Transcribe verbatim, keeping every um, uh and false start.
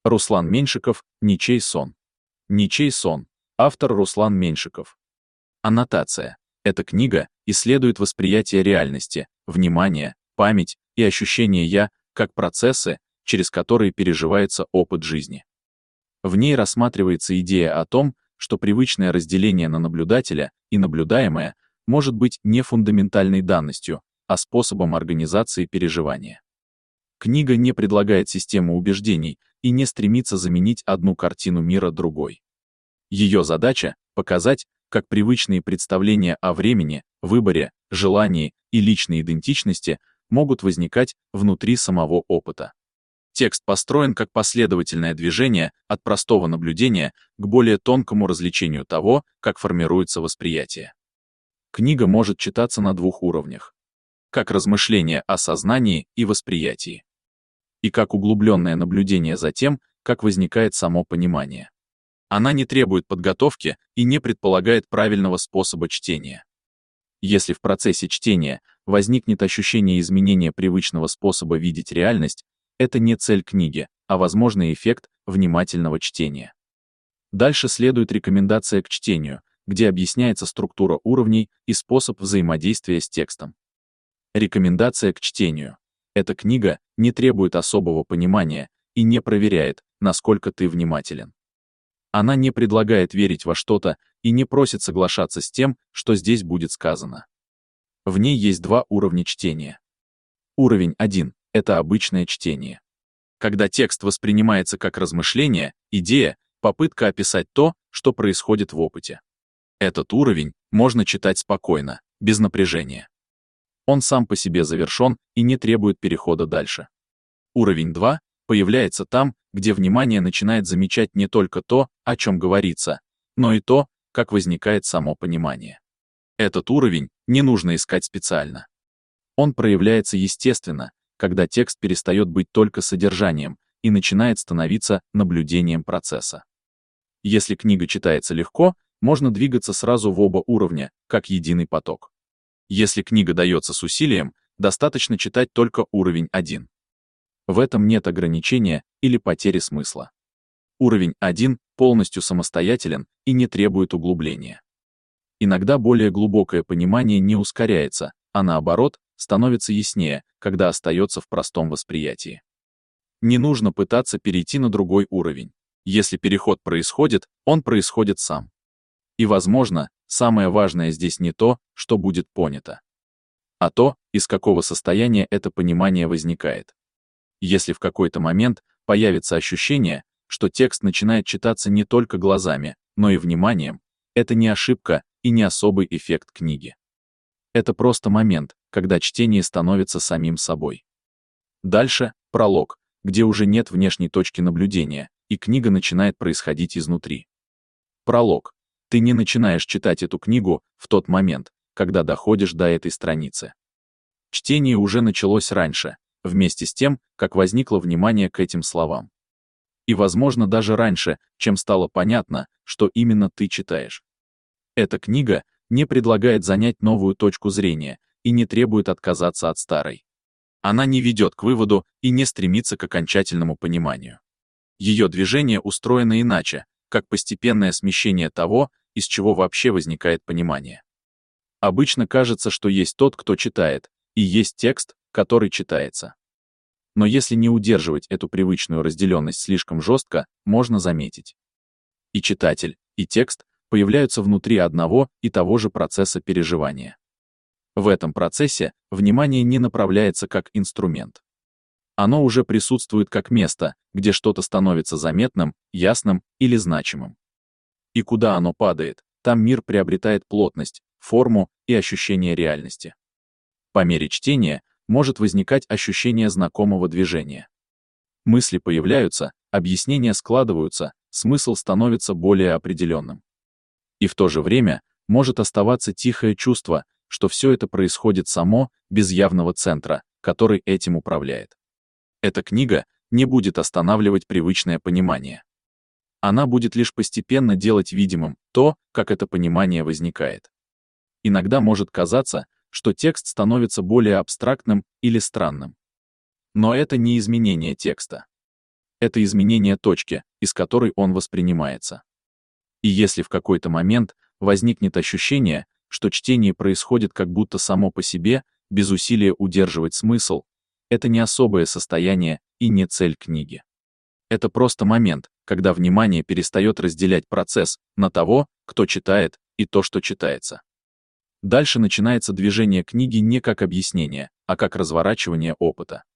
Руслан Меньшиков, «Ничей сон». «Ничей сон». Автор Руслан Меньшиков. Аннотация. Эта книга исследует восприятие реальности, внимание, память и ощущение «я» как процессы, через которые переживается опыт жизни. В ней рассматривается идея о том, что привычное разделение на наблюдателя и наблюдаемое может быть не фундаментальной данностью, а способом организации переживания. Книга не предлагает систему убеждений и не стремится заменить одну картину мира другой. Ее задача — показать, как привычные представления о времени, выборе, желании и личной идентичности могут возникать внутри самого опыта. Текст построен как последовательное движение от простого наблюдения к более тонкому развлечению того, как формируется восприятие. Книга может читаться на двух уровнях: как размышление о сознании и восприятии, и как углубленное наблюдение за тем, как возникает само понимание. Она не требует подготовки и не предполагает правильного способа чтения. Если в процессе чтения возникнет ощущение изменения привычного способа видеть реальность, это не цель книги, а возможный эффект внимательного чтения. Дальше следует рекомендация к чтению, где объясняется структура уровней и способ взаимодействия с текстом. Рекомендация к чтению. Эта книга не требует особого понимания и не проверяет, насколько ты внимателен. Она не предлагает верить во что-то и не просит соглашаться с тем, что здесь будет сказано. В ней есть два уровня чтения. Уровень один — это обычное чтение. Когда текст воспринимается как размышление, идея, попытка описать то, что происходит в опыте. Этот уровень можно читать спокойно, без напряжения. Он сам по себе завершен и не требует перехода дальше. Уровень два появляется там, где внимание начинает замечать не только то, о чем говорится, но и то, как возникает само понимание. Этот уровень не нужно искать специально. Он проявляется естественно, когда текст перестает быть только содержанием и начинает становиться наблюдением процесса. Если книга читается легко, можно двигаться сразу в оба уровня, как единый поток. Если книга дается с усилием, достаточно читать только уровень один. В этом нет ограничения или потери смысла. Уровень один полностью самостоятелен и не требует углубления. Иногда более глубокое понимание не ускоряется, а наоборот, становится яснее, когда остается в простом восприятии. Не нужно пытаться перейти на другой уровень. Если переход происходит, он происходит сам. И, возможно, самое важное здесь не то, что будет понято, а то, из какого состояния это понимание возникает. Если в какой-то момент появится ощущение, что текст начинает читаться не только глазами, но и вниманием, это не ошибка и не особый эффект книги. Это просто момент, когда чтение становится самим собой. Дальше — пролог, где уже нет внешней точки наблюдения, и книга начинает происходить изнутри. Пролог. Ты не начинаешь читать эту книгу в тот момент, когда доходишь до этой страницы. Чтение уже началось раньше, вместе с тем, как возникло внимание к этим словам. И, возможно, даже раньше, чем стало понятно, что именно ты читаешь. Эта книга не предлагает занять новую точку зрения и не требует отказаться от старой. Она не ведет к выводу и не стремится к окончательному пониманию. Ее движение устроено иначе, как постепенное смещение того, из чего вообще возникает понимание. Обычно кажется, что есть тот, кто читает, и есть текст, который читается. Но если не удерживать эту привычную разделенность слишком жестко, можно заметить: и читатель, и текст появляются внутри одного и того же процесса переживания. В этом процессе внимание не направляется как инструмент. Оно уже присутствует как место, где что-то становится заметным, ясным или значимым. И куда оно падает, там мир приобретает плотность, форму и ощущение реальности. По мере чтения может возникать ощущение знакомого движения. Мысли появляются, объяснения складываются, смысл становится более определенным. И в то же время может оставаться тихое чувство, что все это происходит само, без явного центра, который этим управляет. Эта книга не будет останавливать привычное понимание. Она будет лишь постепенно делать видимым то, как это понимание возникает. Иногда может казаться, что текст становится более абстрактным или странным. Но это не изменение текста. Это изменение точки, из которой он воспринимается. И если в какой-то момент возникнет ощущение, что чтение происходит как будто само по себе, без усилия удерживать смысл, это не особое состояние и не цель книги. Это просто момент, когда внимание перестает разделять процесс на того, кто читает, и то, что читается. Дальше начинается движение книги не как объяснение, а как разворачивание опыта.